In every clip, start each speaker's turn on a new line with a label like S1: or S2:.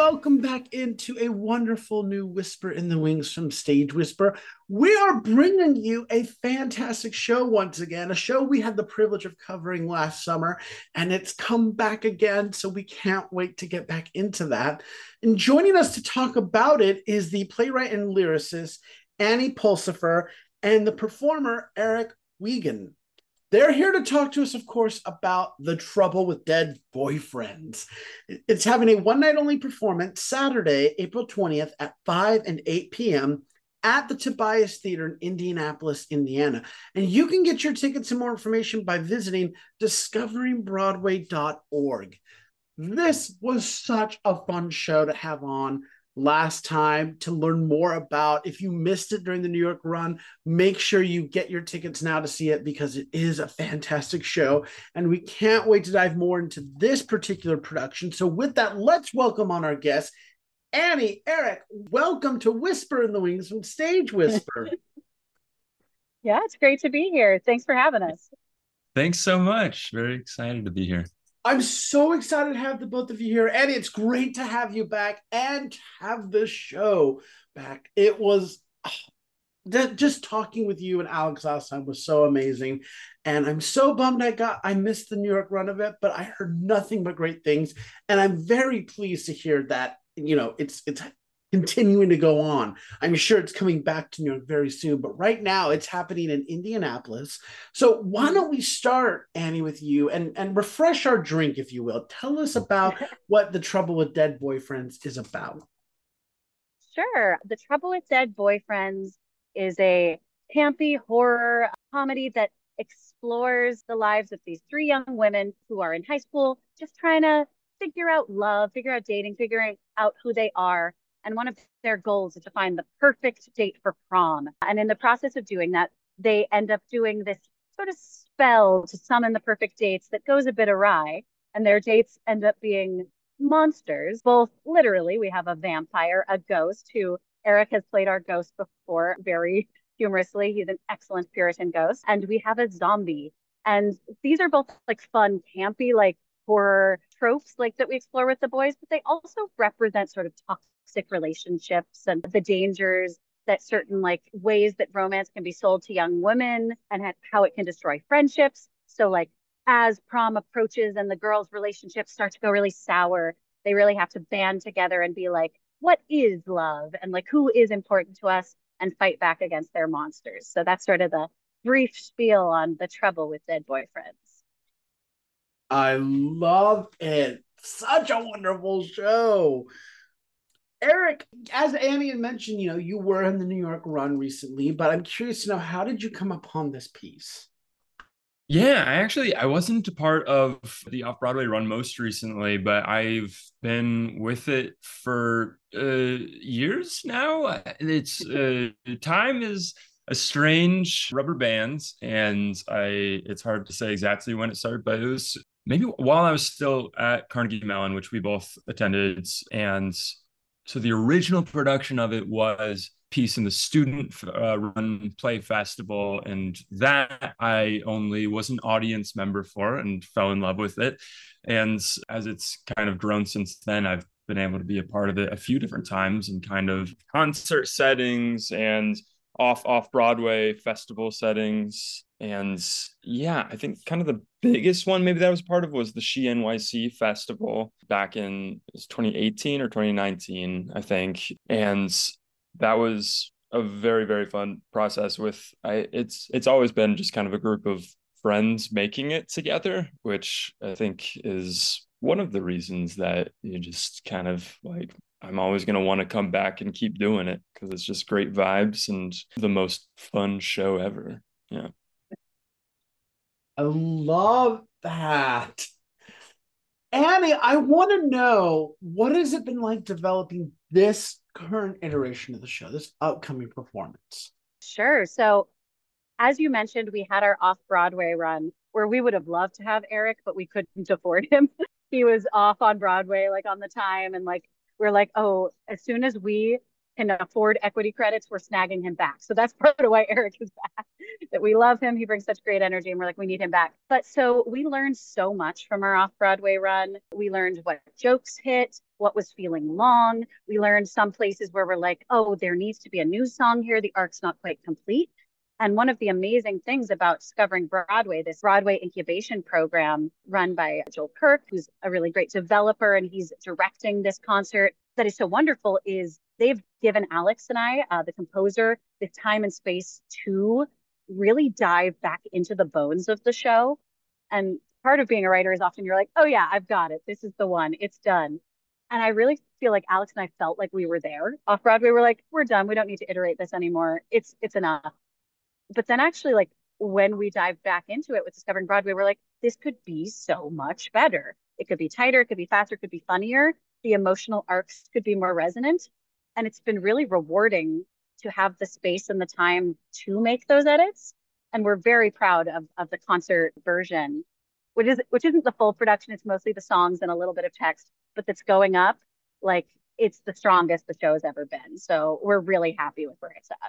S1: welcome back into a wonderful new Whisper in the Wings from Stage Whisper. We are bringing you a fantastic show once again, a show we had the privilege of covering last summer, and it's come back again, so we can't wait to get back into that. And joining us to talk about it is the playwright and lyricist, Annie Pulsipher, and the performer, Eric Wiegand. They're here to talk to us, of course, about The Trouble with Dead Boyfriends. It's having a one night only performance Saturday, April 20th at 5 and 8 p.m. at the Tobias Theater in Indianapolis, Indiana. And you can get your tickets and more information by visiting discoveringbroadway.org. This was such a fun show to have on last time to learn more about. If you missed it during the New York run, make sure you get your tickets now to see it because it is a fantastic show. And we can't wait to dive more into this particular production. So with that, let's welcome on our guests, Annie, Eric, welcome to Whisper in the Wings from Stage Whisper.
S2: Yeah, it's great to be here. Thanks for having us.
S3: Thanks so much. Very excited to be here.
S1: I'm so excited to have the both of you here. Annie, it's great to have you back and have the show back. It was just talking with you and Alex last time was so amazing. And I'm so bummed I missed the New York run of it, but I heard nothing but great things. And I'm very pleased to hear that, it's continuing to go on. I'm sure it's coming back to New York very soon, but right now it's happening in Indianapolis. So why don't we start, Annie, with you and refresh our drink, if you will. Tell us about what The Trouble with Dead Boyfriends is about.
S2: Sure. The Trouble with Dead Boyfriends is a campy horror comedy that explores the lives of these three young women who are in high school, just trying to figure out love, figure out dating, figuring out who they are. And one of their goals is to find the perfect date for prom. And in the process of doing that, they end up doing this sort of spell to summon the perfect dates that goes a bit awry. And their dates end up being monsters, both literally. We have a vampire, a ghost, who Eric has played our ghost before very humorously. He's an excellent Puritan ghost. And we have a zombie. And these are both like fun, campy, like horror tropes like that we explore with the boys, but they also represent sort of toxic relationships and the dangers that certain like ways that romance can be sold to young women and how it can destroy friendships. So like as prom approaches and the girls' relationships start to go really sour, they really have to band together and be like, what is love? And like, who is important to us and fight back against their monsters. So that's sort of the brief spiel on The Trouble with Dead Boyfriends.
S1: I love it. Such a wonderful show. Eric, as Annie had mentioned, you were in the New York run recently, but I'm curious to know, how did you come upon this piece?
S3: Yeah, I wasn't a part of the off-Broadway run most recently, but I've been with it for years now. It's time is a strange rubber band, and I it's hard to say exactly when it started, but it was maybe while I was still at Carnegie Mellon, which we both attended. And so the original production of it was piece in the student run play festival, and that I only was an audience member for and fell in love with it. And as it's kind of grown since then, I've been able to be a part of it a few different times in kind of concert settings and off Broadway festival settings. And yeah, I think kind of the biggest one maybe that I was part of was the She NYC festival back in 2018 or 2019, I think. And that was a very, very fun process it's always been just kind of a group of friends making it together, which I think is one of the reasons that you just kind of like I'm always going to want to come back and keep doing it because it's just great vibes and the most fun show ever. Yeah.
S1: I love that. Annie, I want to know, what has it been like developing this current iteration of the show, this upcoming performance?
S2: Sure. So as you mentioned, we had our off Broadway run where we would have loved to have Eric, but we couldn't afford him. He was off on Broadway like on the time. And like, we're like, oh, as soon as we can afford equity credits, we're snagging him back. So that's part of why Eric is back, that we love him. He brings such great energy and we're like, we need him back. But so we learned so much from our off Broadway run. We learned what jokes hit, what was feeling long. We learned some places where we're like, oh, there needs to be a new song here. The arc's not quite complete. And one of the amazing things about Discovering Broadway, this Broadway incubation program run by Joel Kirk, who's a really great developer, and he's directing this concert that is so wonderful, is they've given Alex and I, the composer, the time and space to really dive back into the bones of the show. And part of being a writer is often you're like, oh yeah, I've got it. This is the one. It's done. And I really feel like Alex and I felt like we were there. Off Broadway, we're like, we're done. We don't need to iterate this anymore. It's enough. But then actually, like when we dive back into it with Discovering Broadway, we're like, this could be so much better. It could be tighter, it could be faster, it could be funnier. The emotional arcs could be more resonant. And it's been really rewarding to have the space and the time to make those edits. And we're very proud of the concert version, which isn't the full production. It's mostly the songs and a little bit of text, but that's going up. Like it's the strongest the show's ever been. So we're really happy with where it's at.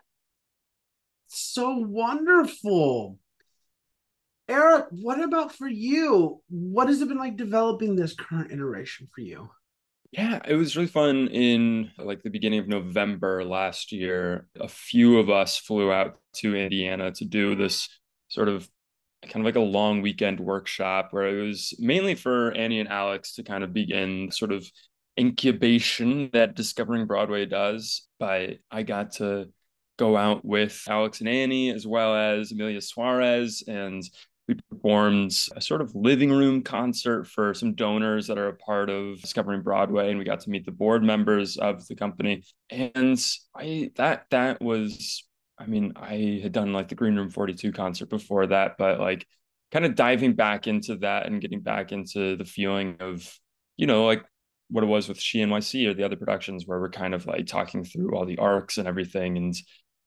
S1: So wonderful. Eric, what about for you? What has it been like developing this current iteration for you?
S3: Yeah, it was really fun in like the beginning of November last year. A few of us flew out to Indiana to do this sort of kind of like a long weekend workshop where it was mainly for Annie and Alex to kind of begin sort of incubation that Discovering Broadway does. But I got to go out with Alex and Annie as well as Amelia Suarez, and we performed a sort of living room concert for some donors that are a part of Discovering Broadway, and we got to meet the board members of the company. And that was, I mean, I had done like the Green Room 42 concert before that, but like kind of diving back into that and getting back into the feeling of, like what it was with She NYC or the other productions where we're kind of like talking through all the arcs and everything. And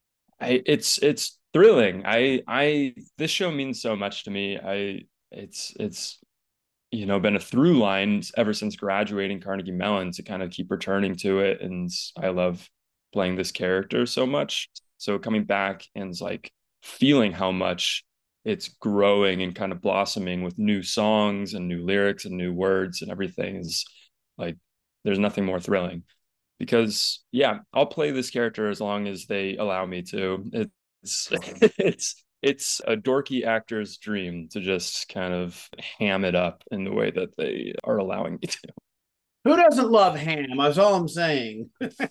S3: it's thrilling. This show means so much to me. It's been a through line ever since graduating Carnegie Mellon to kind of keep returning to it, and I love playing this character so much. So coming back and like feeling how much it's growing and kind of blossoming with new songs and new lyrics and new words and everything is like there's nothing more thrilling. Because yeah, I'll play this character as long as they allow me to. It's it's a dorky actor's dream to just kind of ham it up in the way that they are allowing me to.
S1: Who doesn't love ham? That's all I'm saying.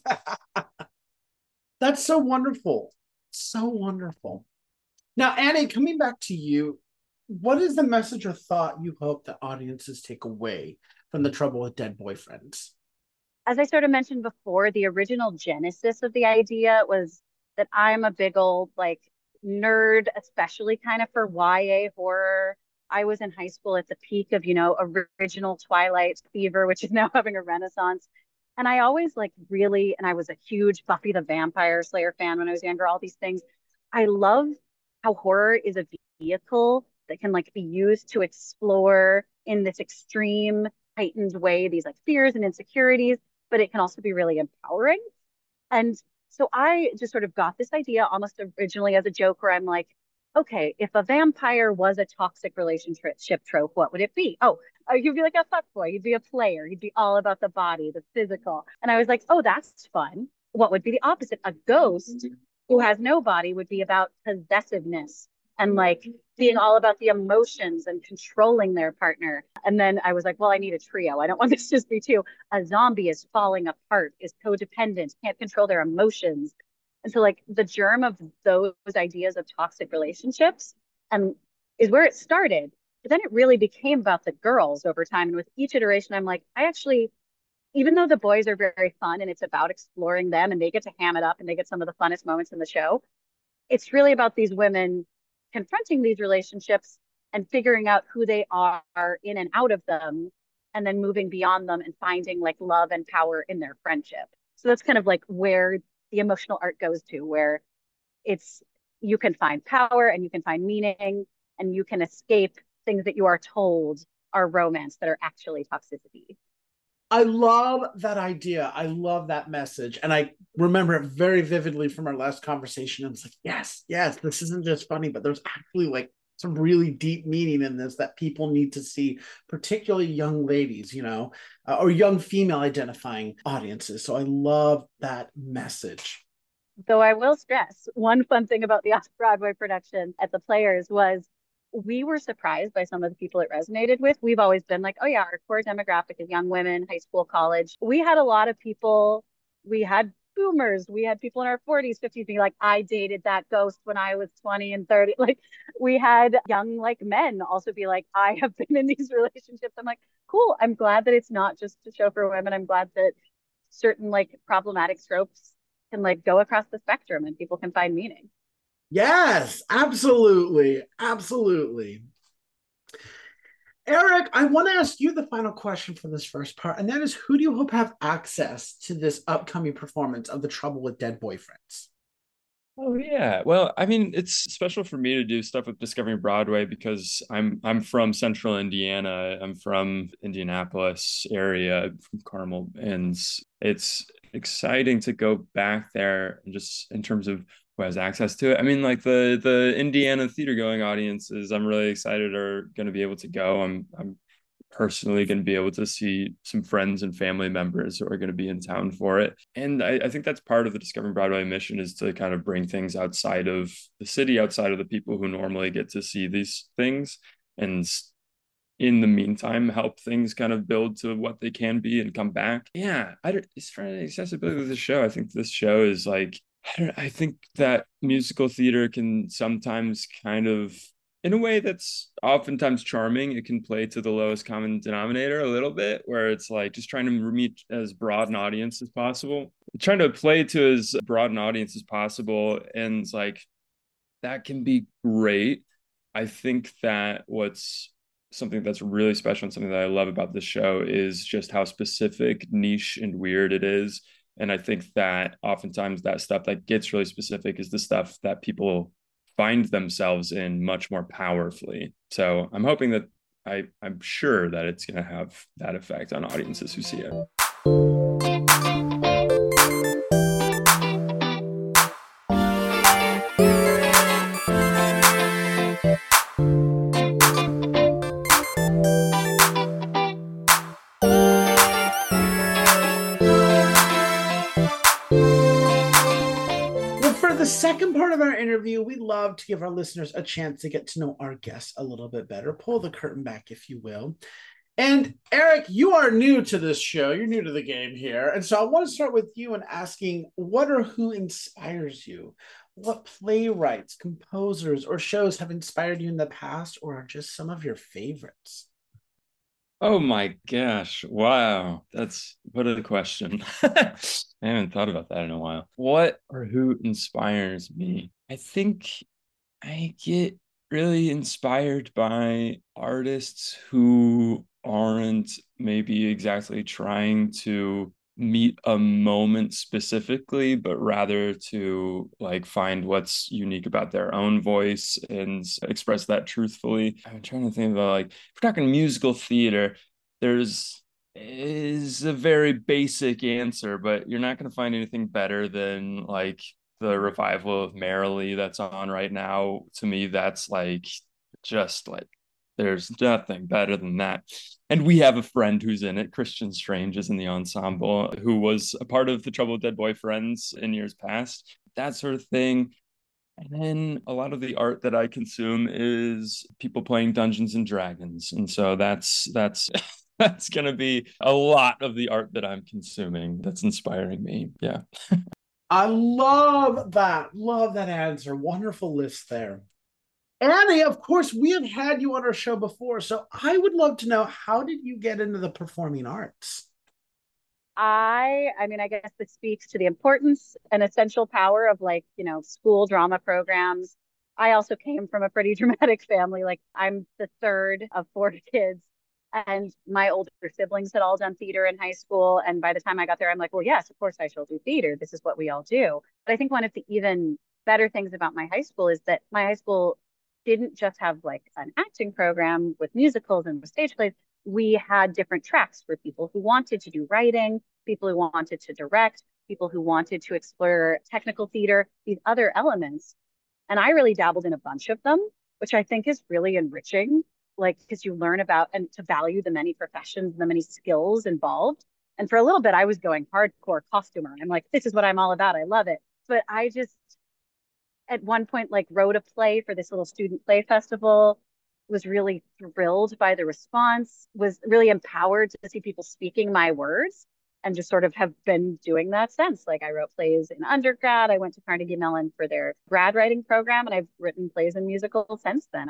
S1: That's so wonderful. So wonderful. Now, Annie, coming back to you, what is the message or thought you hope that audiences take away from The Trouble with Dead Boyfriends?
S2: As I sort of mentioned before, the original genesis of the idea was that I'm a big old like nerd, especially kind of for YA horror. I was in high school at the peak of, original Twilight fever, which is now having a renaissance. And I always and I was a huge Buffy the Vampire Slayer fan when I was younger, all these things. I love how horror is a vehicle that can be used to explore in this extreme heightened way these fears and insecurities, but it can also be really empowering. And so I just sort of got this idea almost originally as a joke where I'm like, okay, if a vampire was a toxic relationship trope, what would it be? Oh, you'd be like a fuckboy. You'd be a player. You'd be all about the body, the physical. And I was like, oh, that's fun. What would be the opposite? A ghost who has no body would be about possessiveness and being all about the emotions and controlling their partner. And then I was like, well, I need a trio. I don't want this to just be two. A zombie is falling apart, is codependent, can't control their emotions. And so the germ of those ideas of toxic relationships is where it started. But then it really became about the girls over time. And with each iteration, I'm like, even though the boys are very fun and it's about exploring them and they get to ham it up and they get some of the funnest moments in the show, it's really about these women confronting these relationships and figuring out who they are in and out of them, and then moving beyond them and finding love and power in their friendship. So that's kind of where the emotional art goes to, where you can find power and you can find meaning and you can escape things that you are told are romance that are actually toxicity.
S1: I love that idea. I love that message. And I remember it very vividly from our last conversation. I was like, yes, this isn't just funny, but there's actually some really deep meaning in this that people need to see, particularly young ladies, or young female identifying audiences. So I love that message.
S2: Though I will stress, one fun thing about the off-Broadway production at the Players was we were surprised by some of the people it resonated with. We've always been like, oh yeah, our core demographic is young women, high school, college. We had a lot of people, we had boomers, we had people in our 40s, 50s being like, I dated that ghost when I was 20 and 30. Like we had young like men also be like, I have been in these relationships. I'm like, cool. I'm glad that it's not just a show for women. I'm glad that certain like problematic tropes can like go across the spectrum and people can find meaning.
S1: Yes, absolutely. Absolutely. Eric, I want to ask you the final question for this first part, and that is, who do you hope have access to this upcoming performance of The Trouble with Dead Boyfriends?
S3: Oh yeah. Well, I mean, it's special for me to do stuff with Discovering Broadway because I'm from Central Indiana. I'm from Indianapolis area, from Carmel, and it's exciting to go back there and just in terms of who has access to it. I mean, like the Indiana theater going audiences, I'm really excited are going to be able to go. I'm personally going to be able to see some friends and family members who are going to be in town for it. And I think that's part of the Discovering Broadway mission, is to kind of bring things outside of the city, outside of the people who normally get to see these things. And in the meantime, help things kind of build to what they can be and come back. Yeah, it's for the accessibility of the show. I think this show is like, I think that musical theater can sometimes kind of, in a way that's oftentimes charming, it can play to the lowest common denominator a little bit, where it's like just trying to meet as broad an audience as possible, trying to play to as broad an audience as possible. And it's like, that can be great. I think that what's something that's really special and something that I love about this show is just how specific, niche, and weird it is. And I think that oftentimes that stuff that gets really specific is the stuff that people find themselves in much more powerfully. So I'm hoping that I'm sure that it's going to have that effect on audiences who see it.
S1: The second part of our interview, we love to give our listeners a chance to get to know our guests a little bit better. Pull the curtain back, if you will. And Eric, you are new to this show. You're new to the game here. And so I want to start with you and asking, what or who inspires you? What playwrights, composers, or shows have inspired you in the past, or are just some of your favorites?
S3: Oh my gosh. Wow. What a question. I haven't thought about that in a while. What or who inspires me? I think I get really inspired by artists who aren't maybe exactly trying to meet a moment specifically, but rather to like find what's unique about their own voice and express that truthfully. I'm trying to think about, like, if we're talking musical theater, there's is a very basic answer, but you're not going to find anything better than like the revival of Merrily that's on right now. To me, that's like just like there's nothing better than that. And we have a friend who's in it. Christian Strange is in the ensemble, who was a part of the Trouble with Dead Boyfriends in years past. That sort of thing. And then a lot of the art that I consume is people playing Dungeons and Dragons. And so that's that's going to be a lot of the art that I'm consuming that's inspiring me. Yeah.
S1: I love that. Love that answer. Wonderful list there. Annie, of course, we have had you on our show before, so I would love to know, how did you get into the performing arts?
S2: I mean, I guess this speaks to the importance and essential power of like, school drama programs. I also came from a pretty dramatic family. Like I'm the third of four kids, and my older siblings had all done theater in high school. And by the time I got there, I'm like, well, yes, of course I shall do theater. This is what we all do. But I think one of the even better things about my high school is that my high school didn't just have like an acting program with musicals and with stage plays. We had different tracks for people who wanted to do writing, people who wanted to direct, people who wanted to explore technical theater, these other elements. And I really dabbled in a bunch of them. which I think is really enriching, like because you learn about and to value the many professions and the many skills involved. And for a little bit, I was going hardcore costumer. I'm like, this is what I'm all about. I love it. But I just at one point like wrote a play for this little student play festival, was really thrilled by the response, was really empowered to see people speaking my words, and just sort of have been doing that since. Like I wrote plays in undergrad, I went to Carnegie Mellon for their grad writing program, and I've written plays and musicals since then.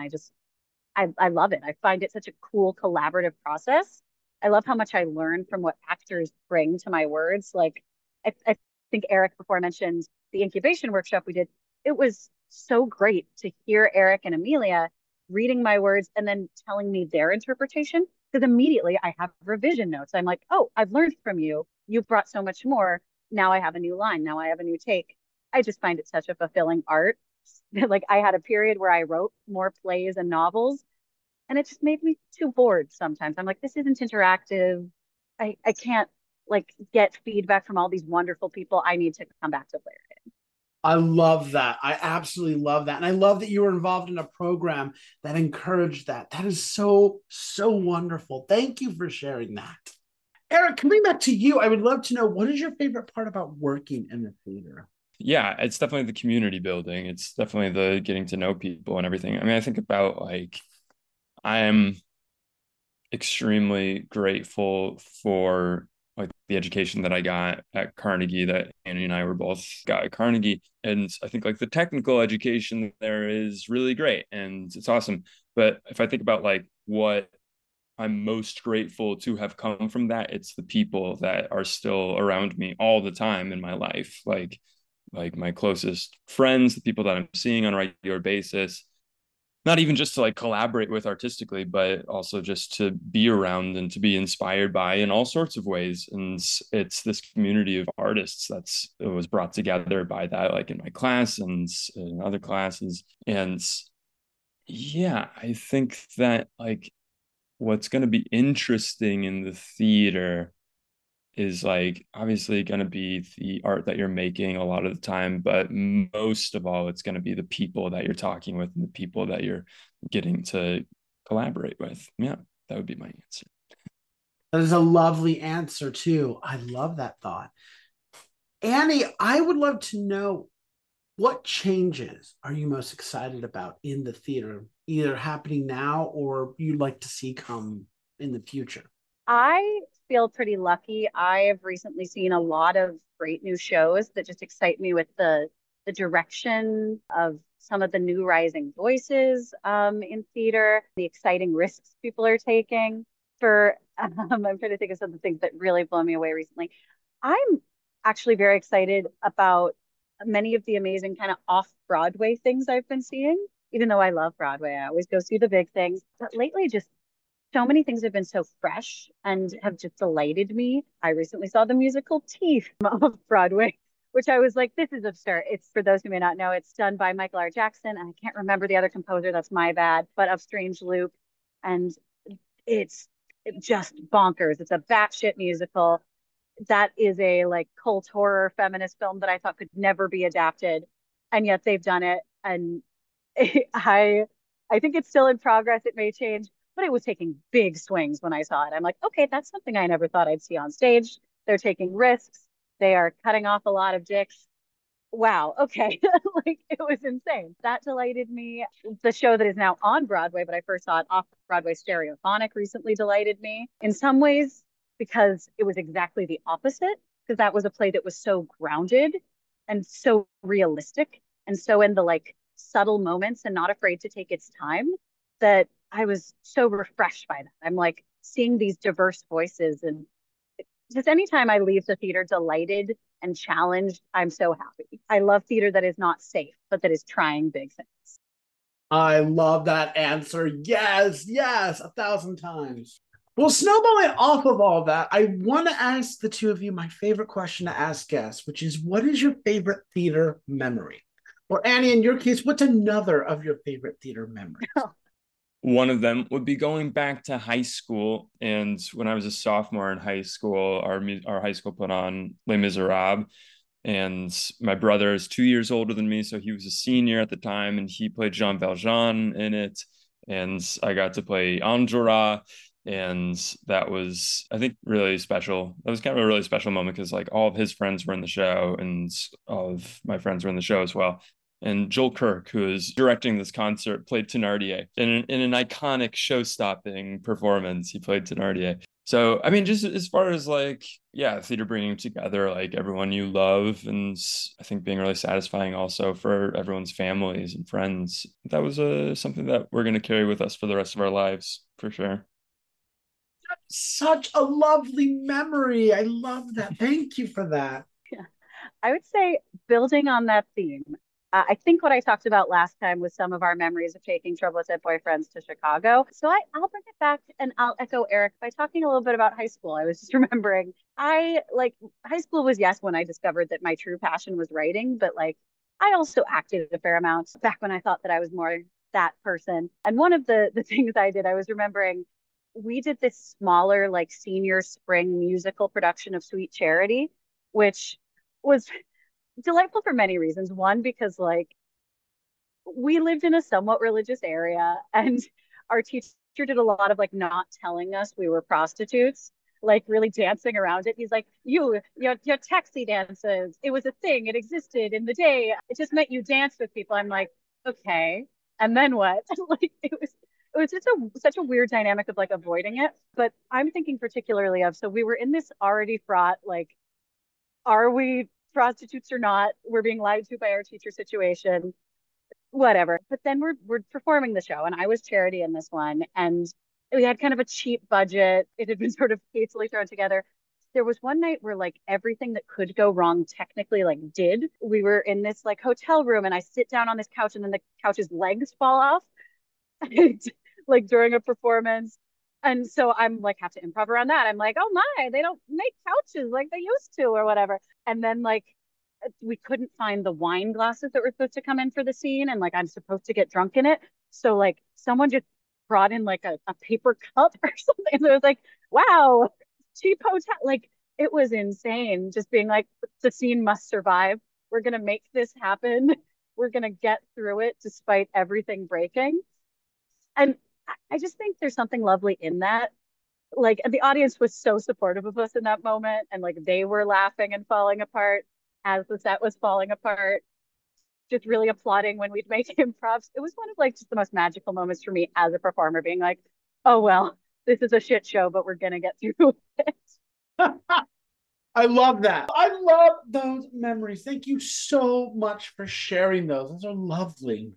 S2: I love it. I find it such a cool collaborative process. I love how much I learn from what actors bring to my words. Like I think Eric before mentioned the incubation workshop we did. It was so great to hear Eric and Amelia reading my words and then telling me their interpretation. Because immediately I have revision notes. I'm like, oh, I've learned from you. You've brought so much more. Now I have a new line. Now I have a new take. I just find it such a fulfilling art. Like I had a period where I wrote more plays and novels, and it just made me too bored sometimes. I'm like, this isn't interactive. I can't like get feedback from all these wonderful people. I need to come back to Blair.
S1: I love that. I absolutely love that. And I love that you were involved in a program that encouraged that. That is so, so wonderful. Thank you for sharing that. Eric, coming back to you, I would love to know, what is your favorite part about working in the theater?
S3: Yeah, it's definitely the community building. It's definitely the getting to know people and everything. I mean, I think about like I am extremely grateful for like the education that I got at Carnegie, that Annie and I were both got at Carnegie. And I think like the technical education there is really great and it's awesome. But if I think about like what I'm most grateful to have come from that, it's the people that are still around me all the time in my life. Like my closest friends, the people that I'm seeing on a regular basis, not even just to like collaborate with artistically, but also just to be around and to be inspired by in all sorts of ways. And it's this community of artists that's it was brought together by that, like in my class and in other classes. And yeah, I think that like what's going to be interesting in the theater is like obviously going to be the art that you're making a lot of the time, but most of all, it's going to be the people that you're talking with and the people that you're getting to collaborate with. Yeah, that would be my answer.
S1: That is a lovely answer, too. I love that thought. Annie, I would love to know, what changes are you most excited about in the theater, either happening now or you'd like to see come in the future?
S2: I feel pretty lucky. I've recently seen a lot of great new shows that just excite me with the direction of some of the new rising voices in theater, the exciting risks people are taking. I'm trying to think of some of the things that really blow me away recently. I'm actually very excited about many of the amazing kind of off Broadway things I've been seeing. Even though I love Broadway, I always go see the big things. But lately, just so many things have been so fresh and have just delighted me. I recently saw the musical Teeth off Broadway, which I was like, this is absurd. It's for those who may not know, it's done by Michael R. Jackson. And I can't remember the other composer, that's my bad, but of Strange Loop. And it's just bonkers. It's a batshit musical. That is a like cult horror feminist film that I thought could never be adapted. And yet they've done it. And I I think it's still in progress. It may change, but it was taking big swings when I saw it. I'm like, okay, that's something I never thought I'd see on stage. They're taking risks. They are cutting off a lot of dicks. Wow. Okay. Like it was insane. That delighted me. The show that is now on Broadway, but I first saw it off Broadway Stereophonic recently delighted me in some ways because it was exactly the opposite. Because that was a play that was so grounded and so realistic and so in the like subtle moments and not afraid to take its time that I was so refreshed by that. I'm like seeing these diverse voices, and just anytime I leave the theater delighted and challenged, I'm so happy. I love theater that is not safe, but that is trying big things.
S1: I love that answer. Yes, yes, 1,000 times. Well, snowballing off of all that, I want to ask the two of you my favorite question to ask guests, which is, what is your favorite theater memory? Or Annie, in your case, what's another of your favorite theater memories?
S3: One of them would be going back to high school. And when I was a sophomore in high school, our high school put on Les Miserables. And my brother is 2 years older than me, so he was a senior at the time, and he played Jean Valjean in it. And I got to play Enjolras, and that was, I think, really special. That was kind of a really special moment because like all of his friends were in the show, and all of my friends were in the show as well. And Joel Kirk, who is directing this concert, played Thénardier in an iconic show-stopping performance. He played Thénardier. So, I mean, just as far as like, yeah, theater bringing together like everyone you love, and I think being really satisfying also for everyone's families and friends. That was something that we're going to carry with us for the rest of our lives, for sure.
S1: Such a lovely memory. I love that. Thank you for that.
S2: Yeah. I would say building on that theme, I think what I talked about last time was some of our memories of taking Trouble Dead Boyfriends to Chicago. So I'll bring it back and I'll echo Eric by talking a little bit about high school. I was just remembering I like high school was, yes, when I discovered that my true passion was writing, but like I also acted a fair amount back when I thought that I was more that person. And one of the things I did, I was remembering we did this smaller like senior spring musical production of Sweet Charity, which was delightful for many reasons. One, because like we lived in a somewhat religious area and our teacher did a lot of like not telling us we were prostitutes, like really dancing around it. He's like, your taxi dances, it was a thing, it existed in the day, it just meant you danced with people. I'm like, okay, and then what? Like it was just such a weird dynamic of like avoiding it. But I'm thinking particularly of, so we were in this already fraught like, are we prostitutes or not? We're being lied to by our teacher situation, whatever. But then we're performing the show, and I was Charity in this one, and we had kind of a cheap budget. It had been sort of hastily thrown together. There was one night where like everything that could go wrong technically like did. We were in this like hotel room, and I sit down on this couch, and then the couch's legs fall off, like during a performance. And so I'm like, have to improv around that. I'm like, oh my, they don't make couches like they used to or whatever. And then like we couldn't find the wine glasses that were supposed to come in for the scene, and like I'm supposed to get drunk in it. So like someone just brought in like a paper cup or something. So it was like, wow, cheap hotel. Like it was insane. Just being like, the scene must survive. We're gonna make this happen. We're gonna get through it despite everything breaking. And I just think there's something lovely in that. Like the audience was so supportive of us in that moment, and like they were laughing and falling apart as the set was falling apart, just really applauding when we'd make improvs. It was one of like just the most magical moments for me as a performer, being like, oh well, this is a shit show, but we're gonna get through it.
S1: I love that. I love those memories. Thank you so much for sharing those. Those are lovely.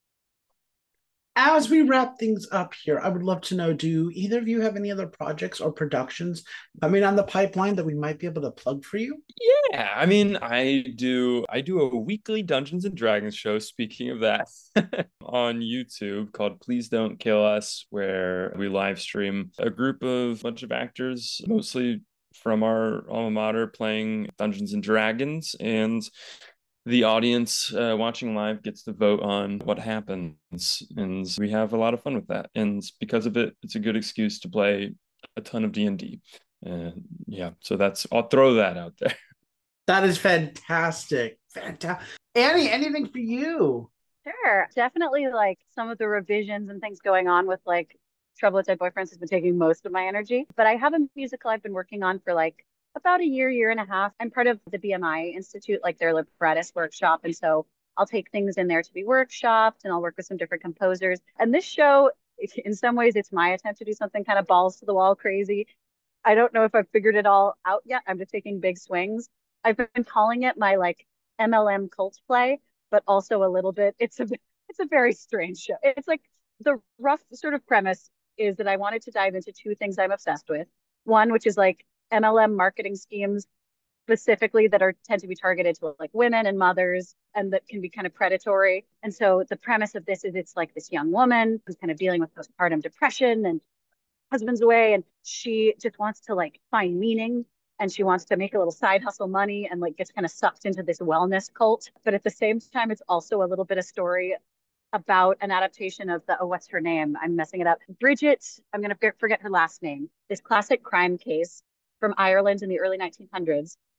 S1: As we wrap things up here, I would love to know, do either of you have any other projects or productions coming on the pipeline that we might be able to plug for you?
S3: Yeah, I mean, I do a weekly Dungeons and Dragons show, speaking of that, on YouTube called Please Don't Kill Us, where we live stream a group of bunch of actors, mostly from our alma mater, playing Dungeons and Dragons, and the audience watching live gets to vote on what happens, and we have a lot of fun with that. And because of it, it's a good excuse to play a ton of D&D. Yeah, so I'll throw that out there.
S1: That is fantastic. Fantastic. Annie, anything for you?
S2: Sure. Definitely like some of the revisions and things going on with like Trouble with Dead Boyfriends has been taking most of my energy. But I have a musical I've been working on for like about a year and a half. I'm part of the BMI Institute, like their librettist workshop. And so I'll take things in there to be workshopped, and I'll work with some different composers. And this show, in some ways, it's my attempt to do something kind of balls to the wall crazy. I don't know if I've figured it all out yet. I'm just taking big swings. I've been calling it my like MLM cult play, but also a little bit, it's a very strange show. It's like the rough sort of premise is that I wanted to dive into two things I'm obsessed with. One, which is like MLM marketing schemes specifically that are tend to be targeted to like women and mothers, and that can be kind of predatory. And so the premise of this is it's like this young woman who's kind of dealing with postpartum depression, and husband's away, and she just wants to like find meaning, and she wants to make a little side hustle money, and like gets kind of sucked into this wellness cult. But at the same time, it's also a little bit of story about an adaptation of the, oh, what's her name? I'm messing it up. Bridget, I'm going to forget her last name. This classic crime case from Ireland in the early 1900s,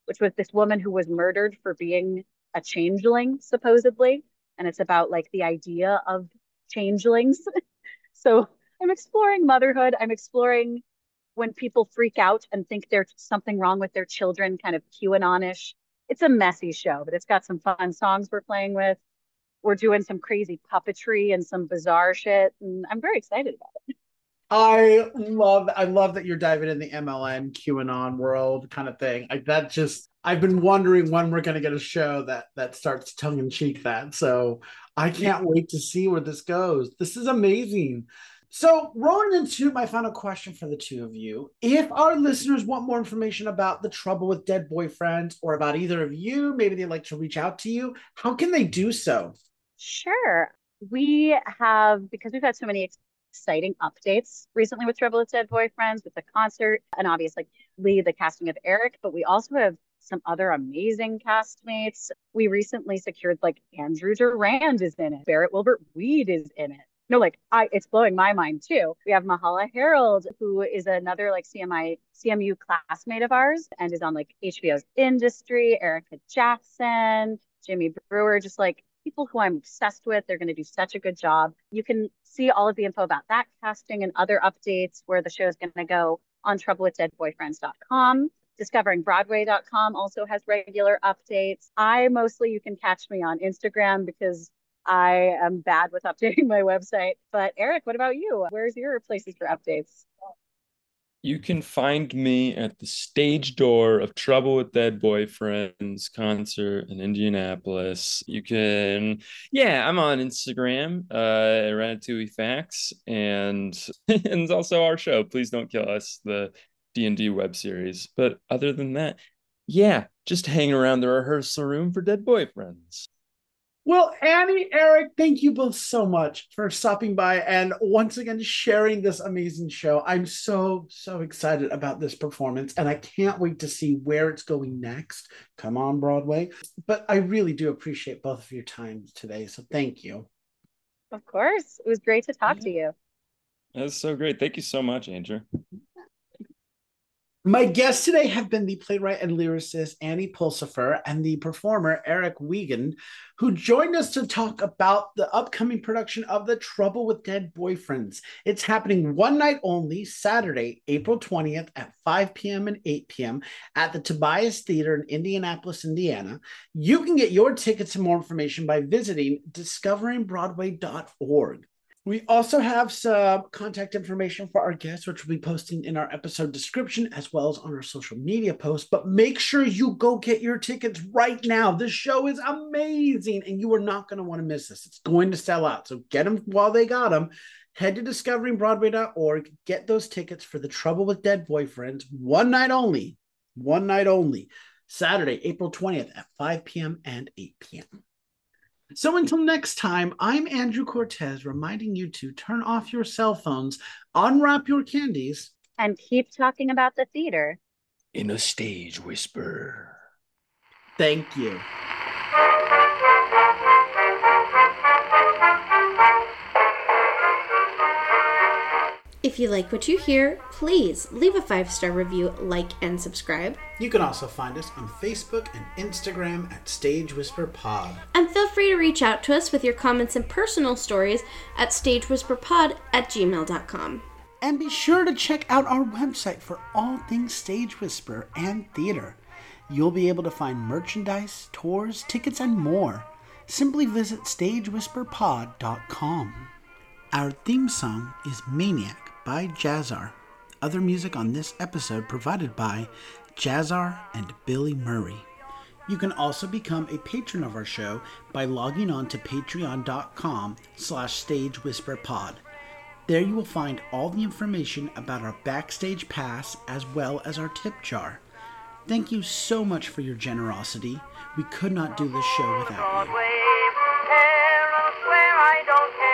S2: which was this woman who was murdered for being a changeling, supposedly. And it's about like the idea of changelings. So I'm exploring motherhood. I'm exploring when people freak out and think there's something wrong with their children, kind of QAnon-ish. It's a messy show, but it's got some fun songs we're playing with. We're doing some crazy puppetry and some bizarre shit, and I'm very excited about it.
S1: I love that you're diving in the MLN QAnon world kind of thing. I've been wondering when we're going to get a show that starts tongue in cheek that. So I can't wait to see where this goes. This is amazing. So, rolling into my final question for the two of you, if our listeners want more information about the Trouble with Dead Boyfriends or about either of you, maybe they'd like to reach out to you, how can they do so?
S2: Sure. Because we've had so many exciting updates recently with Trouble with Dead Boyfriends, with the concert, and obviously the casting of Eric, but we also have some other amazing castmates. We recently secured like Andrew Durand is in it, Barrett Wilbert Weed is in it. No, it's blowing my mind too. We have Mahala Harold, who is another like CMU classmate of ours and is on like HBO's Industry, Erica Jackson, Jimmy Brewer, just like people who I'm obsessed with. They're going to do such a good job. You can see all of the info about that casting and other updates where the show is going to go on troublewithdeadboyfriends.com. DiscoveringBroadway.com also has regular updates. You can catch me on Instagram because I am bad with updating my website. But Eric, what about you? Where's your places for updates?
S3: You can find me at the stage door of Trouble with Dead Boyfriends concert in Indianapolis. I'm on Instagram, Ratatouille Facts, and also our show, Please Don't Kill Us, the D&D web series. But other than that, just hanging around the rehearsal room for Dead Boyfriends.
S1: Well, Annie, Eric, thank you both so much for stopping by and once again sharing this amazing show. I'm so excited about this performance, and I can't wait to see where it's going next. Come on, Broadway. But I really do appreciate both of your time today, so thank you.
S2: Of course. It was great to talk to you.
S3: That's so great. Thank you so much, Andrew.
S1: My guests today have been the playwright and lyricist Annie Pulsifer and the performer Eric Wiegand, who joined us to talk about the upcoming production of The Trouble with Dead Boyfriends. It's happening one night only, Saturday, April 20th at 5 p.m. and 8 p.m. at the Tobias Theater in Indianapolis, Indiana. You can get your tickets and more information by visiting discoveringbroadway.org. We also have some contact information for our guests, which we'll be posting in our episode description as well as on our social media posts. But make sure you go get your tickets right now. This show is amazing, and you are not going to want to miss this. It's going to sell out. So get them while they got them. Head to discoveringbroadway.org. Get those tickets for The Trouble with Dead Boyfriends. One night only. One night only. Saturday, April 20th at 5 p.m. and 8 p.m. So until next time, I'm Andrew Cortez, reminding you to turn off your cell phones, unwrap your candies,
S2: and keep talking about the theater
S3: in a stage whisper.
S1: Thank you.
S4: If you like what you hear, please leave a 5-star review, like, and subscribe.
S1: You can also find us on Facebook and Instagram at Stage Whisper Pod.
S4: And feel free to reach out to us with your comments and personal stories at stagewhisperpod@gmail.com.
S1: And be sure to check out our website for all things Stage Whisper and theater. You'll be able to find merchandise, tours, tickets, and more. Simply visit stagewhisperpod.com. Our theme song is Maniac by Jazzar. Other music on this episode provided by Jazzar and Billy Murray. You can also become a patron of our show by logging on to patreon.com/stagewhisperpod. There you will find all the information about our backstage pass as well as our tip jar. Thank you so much for your generosity. We could not do this show without you.